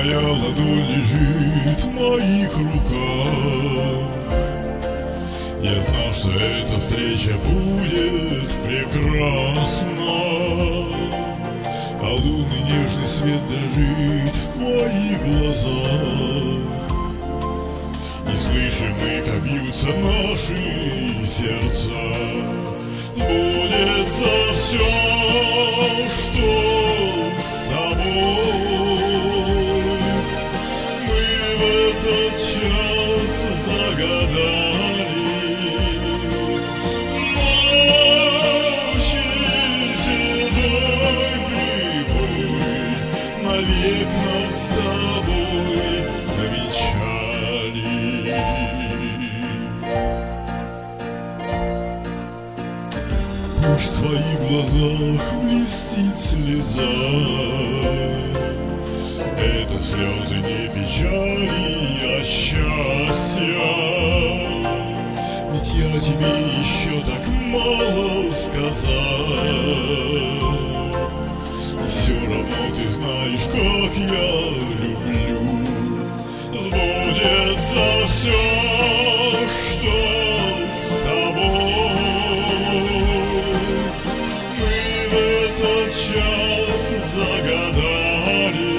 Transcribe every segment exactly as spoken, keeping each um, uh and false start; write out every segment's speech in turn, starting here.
Твоя ладонь лежит в моих руках. Я знал, что эта встреча будет прекрасна, а лунный нежный свет дрожит в твоих глазах. И слышим мы, как бьются наши сердца. Сбудется все, что с тобой. Мы в этот час загадали. Ночи седой прибой навек нас с тобой навенчали. Пусть в твоих глазах блестит слеза. Это слезы не печали, а счастья. Ведь я тебе еще так мало сказал. И все равно ты знаешь, как я люблю. Сбудется все, что с тобой. Мы в этот час загадали.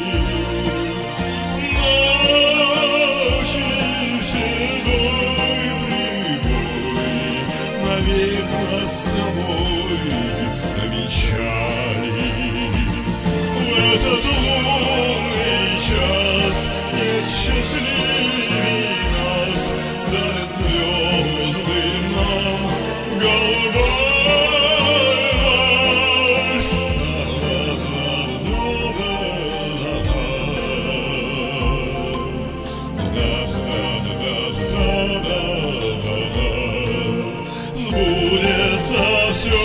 Ночи седой прибой навек нас с тобой навенчали. В этот лунный час нет счастливей нас, дарят звезды нам голубой вальс. Сбудется все,